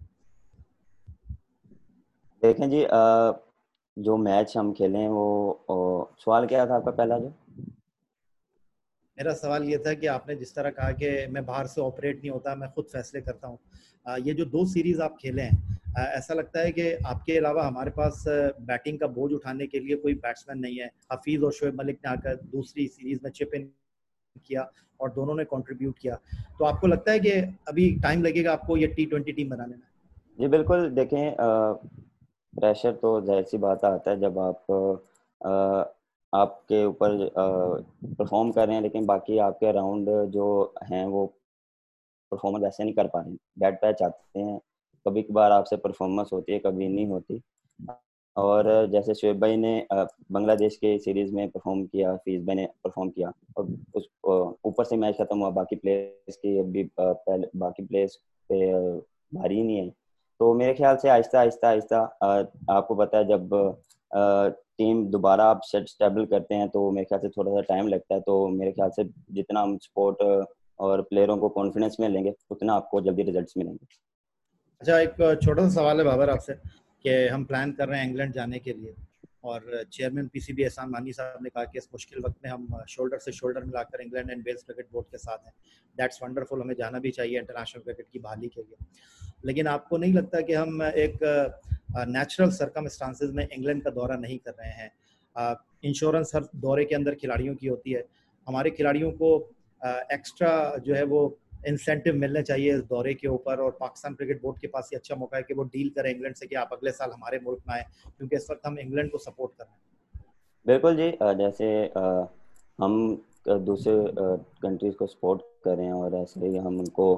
देखें जी, जो मैच हम खेले हैं वो सवाल क्या था आपका पहला? जो मेरा सवाल ये था कि आपने जिस तरह कहा कि मैं बाहर से ऑपरेट नहीं होता, मैं खुद फैसले करता हूँ, ये जो 2 सीरीज आप खेले हैं, ऐसा लगता है कि आपके अलावा हमारे पास बैटिंग का बोझ उठाने के लिए कोई बैट्समैन नहीं है। हफीज और शोएब मलिक ने आकर दूसरी सीरीज में चिप इन किया और दोनों ने कंट्रीब्यूट किया, तो आपको लगता है कि अभी टाइम लगेगा आपको ये T20 टीम बनाने में? जी बिल्कुल। देखें, प्रेशर तो जाहिर सी बात आता है जब आप आपके ऊपर परफॉर्म कर रहे हैं, लेकिन बाकी आपके अराउंड जो हैं वो परफॉर्मेंस ऐसे नहीं कर पा रहे हैं, बैड पैच आते हैं, कभी कभार आपसे परफॉर्मेंस होती है, कभी नहीं होती। और जैसे शोएब भाई ने बांग्लादेश के सीरीज में परफॉर्म किया, हफीज भाई ने परफॉर्म किया, और उस ऊपर से मैच खत्म हुआ, बाकी प्लेयर्स की अभी पहले बाकी प्लेयर्स पे भारी नहीं है, तो मेरे ख्याल से आहिस्ता आहिस्ता आहिस्ता आपको पता है जब टीम दोबारा आप सेट स्टेबल करते हैं तो मेरे ख्याल से थोड़ा सा टाइम लगता है, तो मेरे ख्याल से जितना हम सपोर्ट और प्लेयरों को कॉन्फिडेंस में लेंगे उतना आपको जल्दी रिजल्ट्स मिलेंगे। अच्छा, एक छोटा सा सवाल है बाबर आपसे कि हम प्लान कर रहे हैं इंग्लैंड जाने के लिए, और चेयरमैन पीसीबी एहसान मानी साहब ने कहा कि इस मुश्किल वक्त में हम शोल्डर से शोल्डर मिलाकर England and Wales cricket board के साथ हैं। दैट्स वंडरफुल, हमें जाना भी चाहिए इंटरनेशनल क्रिकेट की बहाली के लिए। लेकिन आपको नहीं लगता कि हम एक नेचुरल सर्कमस्टांसेस में इंग्लैंड का दौरा नहीं कर रहे हैं? इंश्योरेंस हर दौरे के अंदर खिलाड़ियों की होती है, हमारे खिलाड़ियों को एक्स्ट्रा जो है वो इंसेंटिव मिलने चाहिए इस दौरे के ऊपर, और पाकिस्तान क्रिकेट बोर्ड के पास ये अच्छा मौका है कि वो डील करें इंग्लैंड से कि आप अगले साल हमारे मुल्क में आए, क्योंकि इस वक्त हम इंग्लैंड को सपोर्ट कर रहे हैं। बिल्कुल जी, जैसे हम दूसरे कंट्रीज को सपोर्ट कर रहे हैं और ऐसे ही हम उनको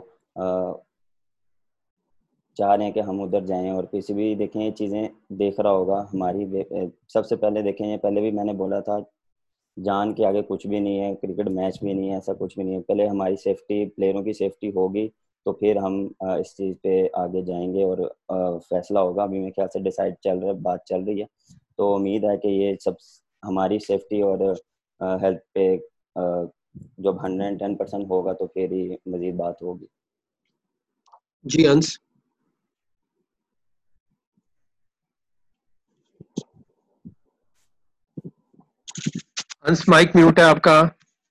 चाह रहे हैं कि हम उधर जाएं, और किसी भी देखें ये चीज़ें देख रहा होगा हमारी। सबसे पहले देखें, ये पहले भी मैंने बोला था, जान के आगे कुछ भी नहीं है, क्रिकेट मैच भी नहीं है, ऐसा कुछ भी नहीं है। पहले हमारी सेफ्टी, प्लेयरों की सेफ्टी होगी तो फिर हम इस चीज़ पे आगे जाएंगे और फैसला होगा। अभी मेरे ख्याल से डिसाइड चल रहा है, बात चल रही है, तो उम्मीद है कि ये सब हमारी सेफ्टी और हेल्थ पे जब 110% होगा तो फिर ही मजीद बात होगी। जी अंश। अंश माइक म्यूट है आपका।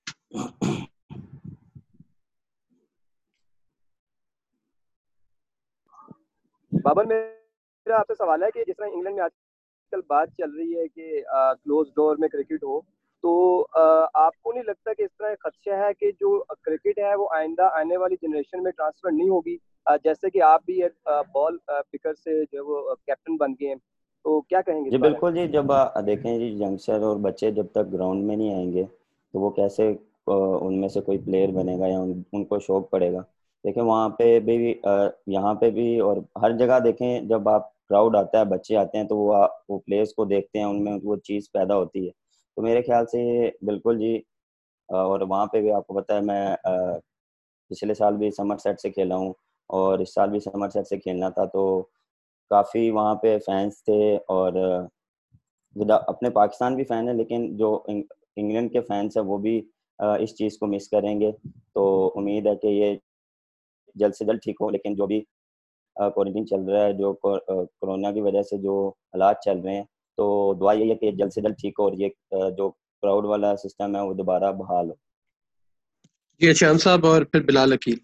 बाबर, मेरा आपसे सवाल है कि जिस तरह इंग्लैंड में आजकल बात चल रही है कि क्लोज डोर में क्रिकेट हो, तो आपको नहीं लगता कि इस तरह खदशा है कि जो क्रिकेट है वो आइंदा आने वाली जनरेशन में ट्रांसफर नहीं होगी? जैसे कि आप भी एक बॉल पिकर से जो वो कैप्टन बन गए हैं, तो क्या कहेंगे जी इस बारे में? बिल्कुल जी, जब देखें जी, यंगस्टर और बच्चे जब तक ग्राउंड में नहीं आएंगे तो वो कैसे उनमें से कोई प्लेयर बनेगा या उनको शौक पड़ेगा। देखें वहाँ पे भी यहाँ पे भी और हर जगह देखें, जब आप क्राउड आता है, बच्चे आते हैं, तो वो प्लेयर्स को देखते हैं, उनमें वो चीज़ पैदा होती है। तो मेरे ख्याल से ये बिल्कुल जी, और वहाँ पे भी आपको पता है मैं पिछले साल भी समरसेट से खेला हूँ और इस साल भी समरसेट से खेलना था, तो काफ़ी वहाँ पे फैंस थे और अपने पाकिस्तान भी फ़ैन है, लेकिन जो इंग्लैंड के फैंस हैं वो भी इस चीज़ को मिस करेंगे। तो उम्मीद है कि ये जल्द से जल्द ठीक हो, लेकिन जो भी क्वारंटीन चल रहा है, जो कोरोना की वजह से जो हालात चल रहे हैं, तो दुआ यही है कि जल्द से जल्द ठीक हो और ये जो क्राउड वाला सिस्टम है वो दोबारा बहाल हो। जी अशान साहब और फिर बिलाल अकील।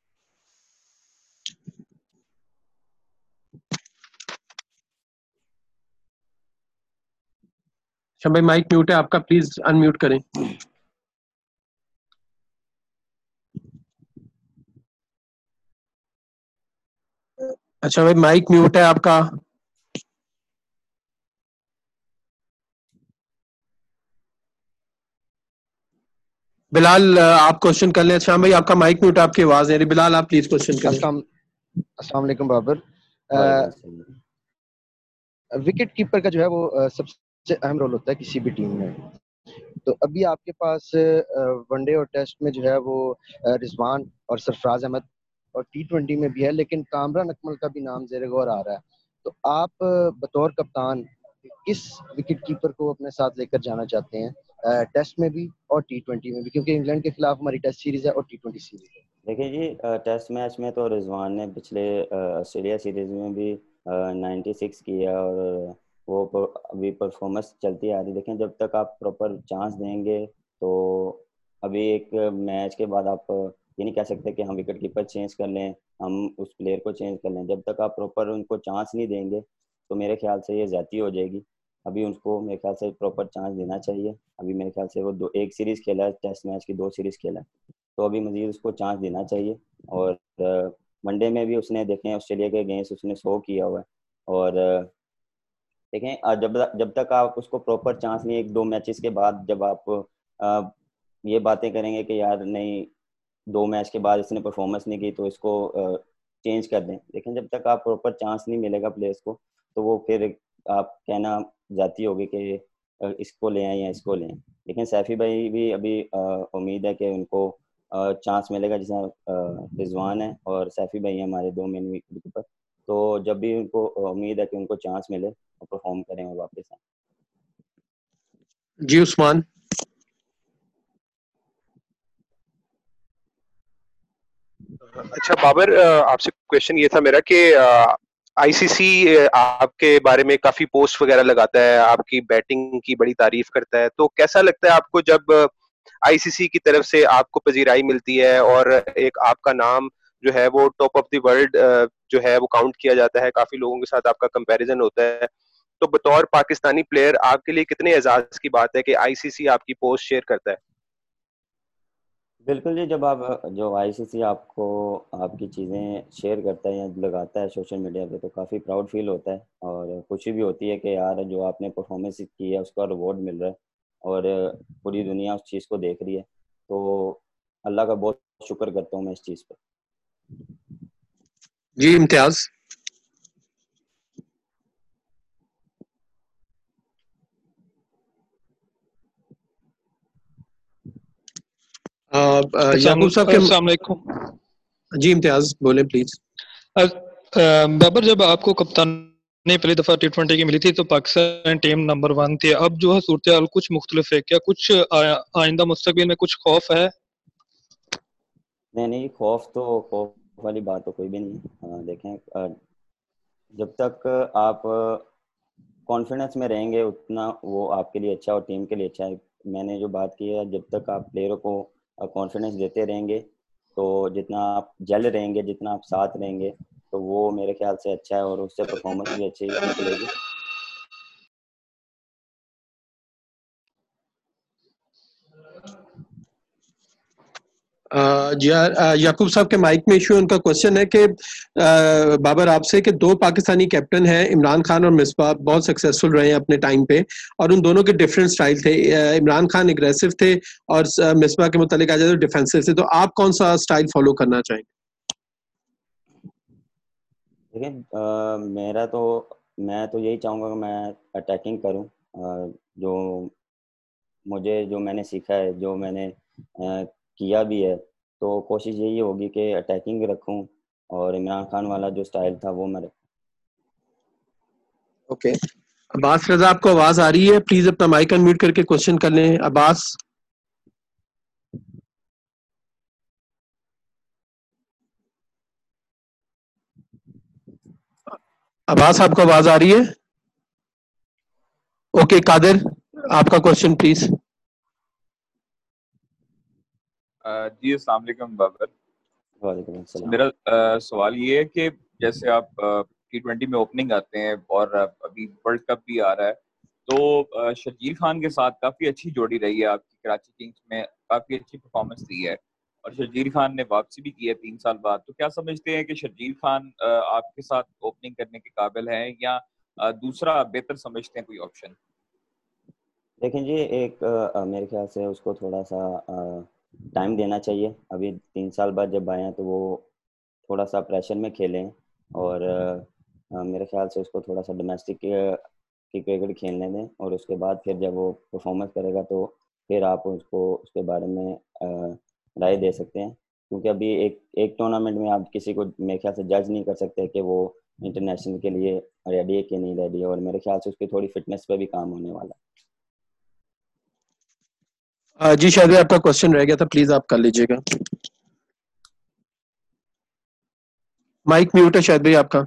अच्छा भाई माइक म्यूट है आपका, प्लीज अनम्यूट करें। अच्छा भाई माइक म्यूट है आपका। बिलाल आप क्वेश्चन कर लें। श्याम भाई आपका माइक म्यूट, आपकी आवाज नहीं आ रही। बिलाल आप प्लीज क्वेश्चन करें। अस्सलाम वालेकुम बाबर। विकेट कीपर का जो है वो सबसे अहम रोल होता है किसी भी टीम में। तो अभी आपके पास वनडे और टेस्ट में जो है वो रिजवान और सरफराज अहमद और T20 में भी है, लेकिन कामरान अकमल का भी नाम ज़ेरे गौर आ रहा है। तो आप बतौर कप्तान किस विकेट कीपर को अपने साथ लेकर जाना चाहते हैं, टेस्ट में भी और T20 में भी, क्योंकि इंग्लैंड के खिलाफ हमारी टेस्ट सीरीज है और T20 सीरीज है। देखिए जी, टेस्ट मैच में तो रिजवान ने पिछले ऑस्ट्रेलिया सीरीज में भी 96 किया और वो अभी परफॉर्मेंस चलती आ रही। देखें जब तक आप प्रॉपर चांस देंगे तो अभी एक मैच के बाद आप ये नहीं कह सकते कि हम विकेट कीपर चेंज कर लें, हम उस प्लेयर को चेंज कर लें। जब तक आप प्रॉपर उनको चांस नहीं देंगे तो मेरे ख्याल से ये ज़्यादती हो जाएगी। अभी उनको मेरे ख्याल से प्रॉपर चांस देना चाहिए। अभी मेरे ख्याल से वो एक सीरीज़ खेला है, टेस्ट मैच की 2 सीरीज़ खेला है, तो अभी मजीद उसको चांस देना चाहिए। और वनडे में भी उसने देखें ऑस्ट्रेलिया के अगेंस्ट उसने 100 किया हुआ है। और देखें जब तक आप उसको प्रॉपर चांस नहीं, 1-2 मैचेस के बाद जब आप ये बातें करेंगे कि यार नहीं 2 मैच के बाद इसने परफॉर्मेंस नहीं की तो इसको चेंज कर दें। लेकिन जब तक आप प्रॉपर चांस नहीं मिलेगा प्लेयर्स को तो वो फिर आप कहना जाती होगी कि इसको ले आए या इसको ले आए। लेकिन सैफी भाई भी अभी उम्मीद है कि उनको चांस मिलेगा, जैसा रिजवान है और सैफी भाई हमारे 2 मेन विकेट कीपर। तो जब भी उनको उम्मीद है कि उनको चांस मिले और परफॉर्म करें और वापस आए। जी उस्मान। अच्छा बाबर, आपसे क्वेश्चन ये था मेरा कि आईसीसी आपके बारे में काफी पोस्ट वगैरह लगाता है, आपकी बैटिंग की बड़ी तारीफ करता है, तो कैसा लगता है आपको जब आईसीसी की तरफ से आपको पजीराई मिलती है और एक आपका नाम जो है वो टॉप ऑफ द वर्ल्ड जो है वो काउंट किया जाता है, काफी लोगों के साथ आपका कंपैरिजन होता है, तो बतौर पाकिस्तानी प्लेयर आपके लिए कितने एजाज की बात है कि आईसीसी आपकी पोस्ट शेयर करता है? बिल्कुल जी, जब आप जो आईसीसी आपको आपकी चीज़ें शेयर करता है या लगाता है सोशल मीडिया पे तो काफ़ी प्राउड फील होता है और खुशी भी होती है कि यार जो आपने परफॉर्मेंस की है उसका रिवॉर्ड मिल रहा है और पूरी दुनिया उस चीज़ को देख रही है। तो अल्लाह का बहुत शुक्र करता हूँ मैं इस चीज़ पर। जी इम्तियाज। याकूब साहब के अस्सलाम वालेकुम। जी इम्तियाज बोले प्लीज। बाबर, जब आपको कप्तानी पहली दफा T20 की मिली थी तो पाकिस्तान टीम नंबर 1 थी, अब जो है सूरत हाल कुछ मुख्तलिफ है, क्या कुछ आइंदा मुस्तकबिल में कुछ खौफ है? नहीं, खौफ वाली बात तो कोई भी नहीं है। देखें, जब तक आप कॉन्फिडेंस में रहेंगे उतना वो आपके लिए अच्छा और टीम के लिए अच्छा है। मैंने जो बात की है, जब तक आप प्लेयरों को कॉन्फिडेंस देते रहेंगे तो जितना आप जल रहेंगे, जितना आप साथ रहेंगे, तो वो मेरे ख्याल से अच्छा है और उससे परफॉर्मेंस भी अच्छी निकलेगी। याकूब साहब के माइक में इशू, उनका क्वेश्चन है कि बाबर आपसे कि 2 पाकिस्तानी कैप्टन हैं, इमरान खान और मिसबाह, बहुत सक्सेसफुल रहे हैं अपने टाइम पे और उन दोनों के डिफरेंट स्टाइल थे। इमरान खान एग्रेसिव थे और मिसबाह के मुतालिक आ जाए तो डिफेंसिव थे, तो आप कौन सा स्टाइल फॉलो करना चाहेंगे? देखिए, मैं तो यही चाहूँगा कि मैं अटैकिंग करूँ। जो मैंने सीखा है, जो मैंने किया भी है, तो कोशिश यही होगी कि अटैकिंग रखूं और इमरान खान वाला जो स्टाइल था वो मैं रखूं। ओके, अब्बास रजा आपको आवाज आ रही है? प्लीज अपना माइक अनम्यूट करके क्वेश्चन कर लें। अब्बास आपको आवाज आ रही है? ओके, कादिर आपका क्वेश्चन प्लीज। जी अस्सलाम वालेकुम बाबर। वालेकुम अस्सलाम। मेरा सवाल ये है कि जैसे आप T20 में ओपनिंग आते हैं और अभी वर्ल्ड कप भी आ रहा है, तो शर्जील खान के साथ काफ़ी अच्छी जोड़ी रही है आपकी, कराची किंग्स में काफ़ी अच्छी परफॉर्मेंस दी है और शर्जील खान ने वापसी भी की है 3 साल बाद। तो क्या समझते हैं कि शर्जील खान आपके साथ ओपनिंग करने के काबिल है या दूसरा बेहतर समझते हैं कोई ऑप्शन? देखें जी, मेरे ख्याल से उसको थोड़ा सा टाइम देना चाहिए। अभी 3 साल बाद जब आए हैं तो वो थोड़ा सा प्रेशर में खेलें और मेरे ख्याल से उसको थोड़ा सा डोमेस्टिक की क्रिकेट खेलने दें और उसके बाद फिर जब वो परफॉर्मेंस करेगा तो फिर आप उसको उसके बारे में राय दे सकते हैं, क्योंकि अभी एक टूर्नामेंट में आप किसी को मेरे ख्याल से जज नहीं कर सकते कि वो इंटरनेशनल के लिए रेडी है कि नहीं रेडी है, और मेरे ख्याल से उसकी थोड़ी फिटनेस पे भी काम होने वाला है। जी शायद आपका क्वेश्चन रह गया था, प्लीज आप कर लीजिएगा। माइक म्यूट है शायद भाई आपका।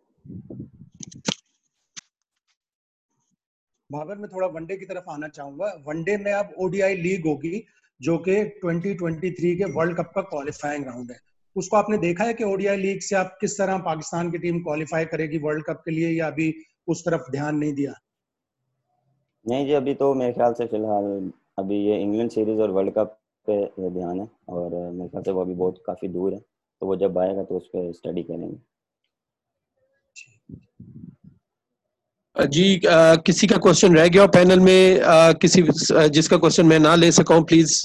बाबर, मैं थोड़ा वनडे की तरफ आना चाहूंगा। वनडे में अब ओडीआई लीग होगी जो कि 2023 के वर्ल्ड कप का क्वालिफाइंग राउंड है। उसको आपने देखा है कि ओडीआई लीग से आप किस तरह पाकिस्तान की टीम क्वालिफाई करेगी वर्ल्ड कप के लिए, या अभी उस तरफ ध्यान नहीं दिया? नहीं जी, अभी तो मेरे ख्याल से फिलहाल अभी ये इंग्लैंड सीरीज और वर्ल्ड कप पे ध्यान है और मेरे ख्याल से वो अभी बहुत काफ़ी दूर है, तो वो जब आएगा तो उस पर स्टडी करेंगे। जी किसी का क्वेश्चन रह गया पैनल में? किसी जिसका क्वेश्चन मैं ना ले सका हूं प्लीज।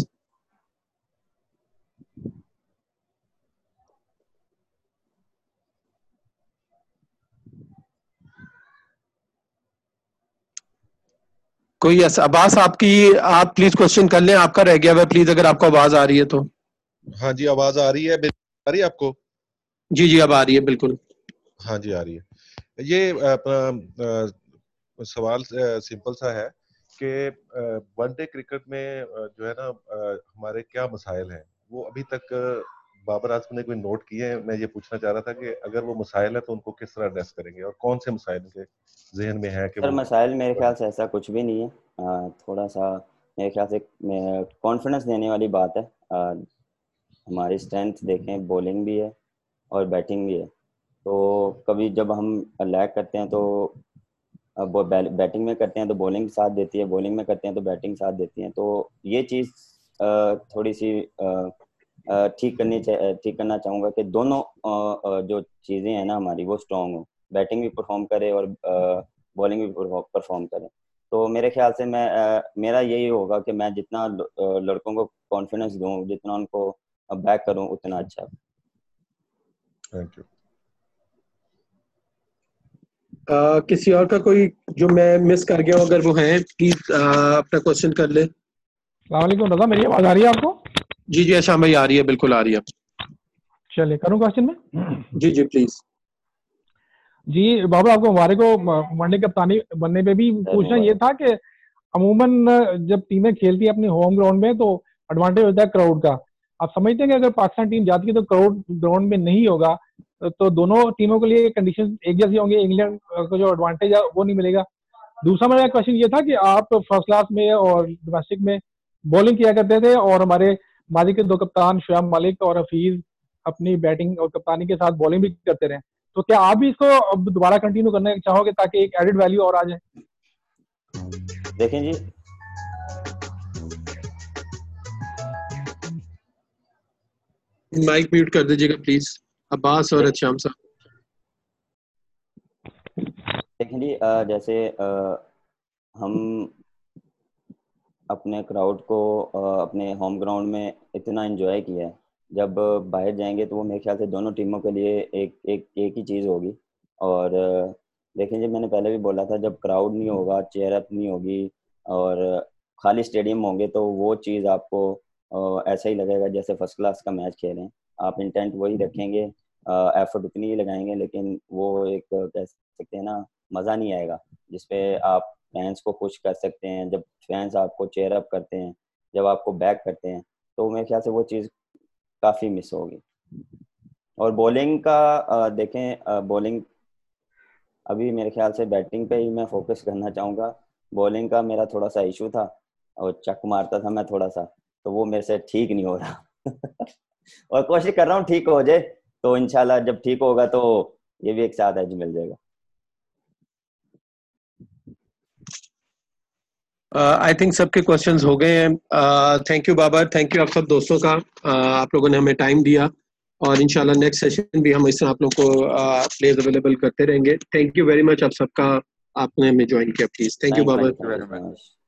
कोई ऐसा? अब्बास आप प्लीज क्वेश्चन कर लें, आपका रह गया हुआ प्लीज, अगर आपको आवाज आ रही है तो। हाँ जी, आवाज आ रही है? आ रही है आपको? जी जी अब आ रही है बिल्कुल। हाँ जी आ रही है। ये अपना सवाल सिंपल सा है कि वनडे क्रिकेट में जो है ना हमारे क्या मसाइल हैं, वो अभी तक बाबर आजम ने कोई नोट किए हैं? मैं ये पूछना चाह रहा था कि अगर वो मसाइल है तो उनको किस तरह एड्रेस करेंगे और कौन से मसाइल के जहन में है कि सर मसाइल मेरे ख्याल से ऐसा कुछ भी नहीं है। थोड़ा सा मेरे ख्याल से कॉन्फिडेंस देने वाली बात है। हमारी स्ट्रेंथ देखें, बॉलिंग भी है और बैटिंग भी है, तो कभी जब हम लैग करते हैं तो बैटिंग में करते हैं तो बॉलिंग साथ देती है, बॉलिंग में करते हैं तो बैटिंग साथ देती है, तो ये चीज़ थोड़ी सी ठीक करना चाहूँगा कि दोनों जो चीज़ें हैं ना हमारी वो स्ट्रॉन्ग हो, बैटिंग भी परफॉर्म करे और बॉलिंग भी परफॉर्म करे। तो मेरे ख्याल से मेरा यही होगा कि मैं जितना लड़कों को कॉन्फिडेंस दूँ, जितना उनको बैक करूँ, उतना अच्छा। Thank you. किसी और का कोई जो मैं मिस कर गया हूं अगर वो है प्लीज अपना क्वेश्चन कर ले। अस्सलाम वालेकुम रज़ा, मेरी आवाज आ रही है आपको? जी जी आशाम भाई आ रही है, बिल्कुल आ रही है। चलिए करूँ क्वेश्चन में? जी जी प्लीज। जी बाबर आपको मुबारक हो वनडे कप्तानी बनने पे। भी पूछना ये था कि अमूमन जब टीमें खेलती है अपने होम ग्राउंड में तो एडवांटेज होता है क्राउड का। आप समझते हैं कि अगर पाकिस्तान टीम जाती है तो क्राउड ग्राउंड में नहीं होगा तो दोनों टीमों के लिए कंडीशन एक जैसी होंगे, इंग्लैंड को जो एडवांटेज है वो नहीं मिलेगा? दूसरा मेरा क्वेश्चन ये था कि आप फर्स्ट क्लास में और डोमेस्टिक में बॉलिंग किया करते थे और हमारे माजी के दो कप्तान शुएब मलिक और हफीज अपनी बैटिंग और कप्तानी के साथ बॉलिंग भी करते रहे, तो क्या आप भी इसको अब दोबारा कंटिन्यू करना चाहोगे ताकि एक एडेड वैल्यू और आ जाए? देखें जी, माइक म्यूट कर दीजिएगा प्लीज, अब्बास और अशाम साहब। देखें जी, जैसे हम अपने क्राउड को अपने होम ग्राउंड में इतना एंजॉय किया है, जब बाहर जाएंगे तो वो मेरे ख्याल से दोनों टीमों के लिए एक ही चीज़ होगी। और देखें जी, मैंने पहले भी बोला था, जब क्राउड नहीं होगा, चेयर अप नहीं होगी और खाली स्टेडियम होंगे तो वो चीज़ आपको ऐसा ही लगेगा जैसे फर्स्ट क्लास का मैच खेल रहे हैं। आप इंटेंट वही रखेंगे, एफर्ट उतनी ही लगाएंगे, लेकिन वो एक कह सकते हैं ना, मज़ा नहीं आएगा जिसपे आप फैंस को खुश कर सकते हैं। जब फैंस आपको चेयर अप करते हैं, जब आपको बैक करते हैं, तो मेरे ख्याल से वो चीज़ काफ़ी मिस होगी। और बॉलिंग का देखें, बॉलिंग अभी मेरे ख्याल से बैटिंग पे ही मैं फोकस करना चाहूँगा। बॉलिंग का मेरा थोड़ा सा इशू था और चक मारता था मैं थोड़ा सा, तो वो मेरे से ठीक नहीं हो रहा और कोशिश कर रहा हूँ ठीक हो जाए, तो इंशाल्लाह जब ठीक होगा तो ये भी एक साथ एज मिल जाएगा। आई थिंक सबके क्वेश्चंस हो गए हैं। Thank you Babar, thank you आप सब दोस्तों का। आप लोगों ने हमें टाइम दिया और इंशाल्लाह नेक्स्ट सेशन भी हम इससे आप लोगों को प्लेयर्स अवेलेबल करते रहेंगे। थैंक यू वेरी मच आप सबका, आपने हमें ज्वाइन किया प्लीज। Thank you Babar.